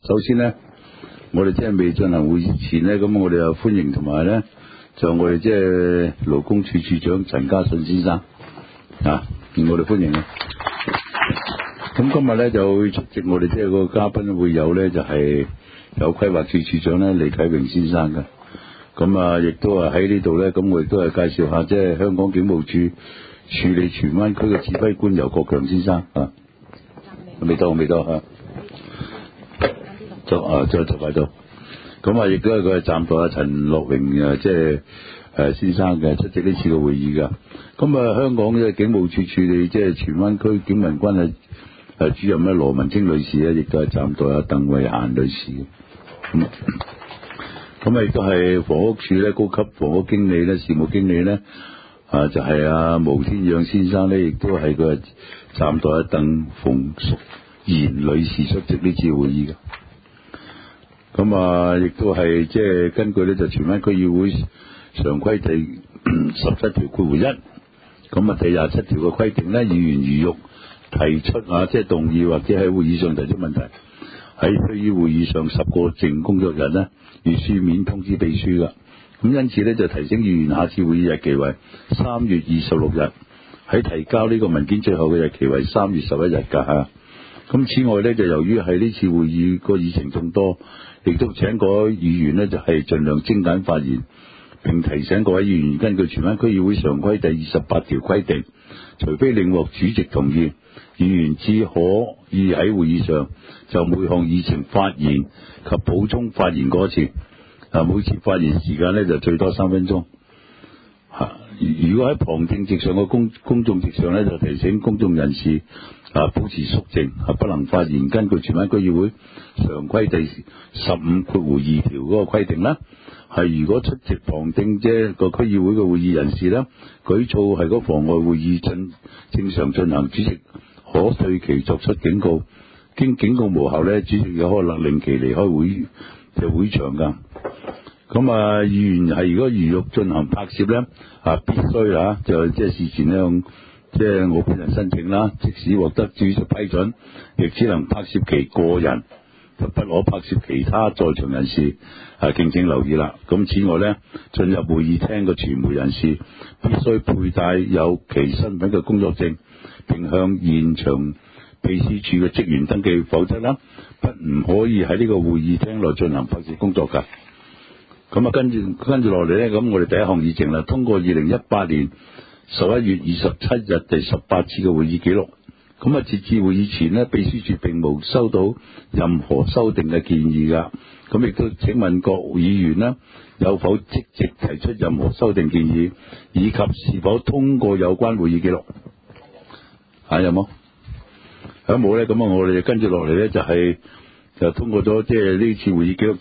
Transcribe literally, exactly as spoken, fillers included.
首先咧，我哋即係未進行會議前咧，咁我哋又歡迎同埋咧，就我哋即係勞工處處長陳家信先生啊，我哋歡迎啊。咁今日咧就會出席我哋即係個嘉賓會有咧，就係、是、有規劃處處長咧李啟榮先生嘅。咁啊，亦都係喺呢度咧，咁我亦都係介紹下即係香港警務處處理荃灣區嘅指揮官游國強先生啊。未到，未到嚇。就啊，再就快到。咁啊，亦都係佢係暫代阿陳樂榮啊，即係誒先生嘅出席呢次嘅會議㗎。咁啊，香港嘅警務處處理即係荃灣區警民關係誒主任咧羅文清女士咧，亦都係暫代阿鄧慧嫻女士嘅。咁咁啊，亦都係房屋處咧高級房屋經理咧事務經理咧啊，就係阿毛天仰先生咧，亦都係佢暫代阿鄧馮淑賢女士出席呢次會議嘅。咁啊，亦都係即係根據咧就荃灣區議會常規第十七條括弧一，咁啊第廿七條嘅規定咧，議員如欲提出啊，即係動議或者喺會議上提出問題，喺區議會議上十個淨工作日咧，要書面通知秘書噶。咁因此咧就提醒議員下次會議日期為三月二十六日，喺提交呢個文件最後嘅日期為三月十一日噶吓。咁此外咧，就由於係呢次會議個議程眾多，亦都請各位議員呢，就係盡量精簡發言，並提醒各位議員根據荃灣區議會常規第二十八條規定，除非另獲主席同意，議員只可以喺會議上就每項議程發言及補充發言嗰次。啊，每次發言時間呢，就最多三分鐘。嚇，如果喺旁聽席上嘅公公眾席上呢，就提醒公眾人士啊保持肅靜，啊不能發言。根據荃灣區議會常規第十五括弧二條嗰個規定啦，係如果出席旁聽即係個區議會嘅會議人士呢，舉措係嗰妨礙會議進正常進行，主席可對其作出警告。經警告無效呢，主席有可能令其離開會嘅會場㗎。咁啊，議員係如果如欲進行拍攝咧，啊必須啊就即係事前咧向即係我本人申請啦，即使獲得主席批准，亦只能拍攝其個人，就不可拍攝其他在場人士。啊，敬請留意啦。咁此外咧，進入會議廳嘅傳媒人士必須佩戴有其身份嘅工作證，並向現場秘書處嘅職員登記，否則啦，不唔可以喺呢個會議廳內進行拍攝工作㗎。咁啊，跟住跟住落嚟咧，咁我哋第一項議程啦，通過二零一八年十一月二十七日第十八次嘅會議記錄。咁啊，截至會議前呢，秘書處並冇收到任何修訂嘅建議噶。咁亦都請問各議員呢，有否積極提出任何修訂建議，以及是否通過有關會議記錄？啊，有冇？如果冇咧，咁啊，我哋跟住落嚟咧就係、是、就通過咗即係呢次會議記錄。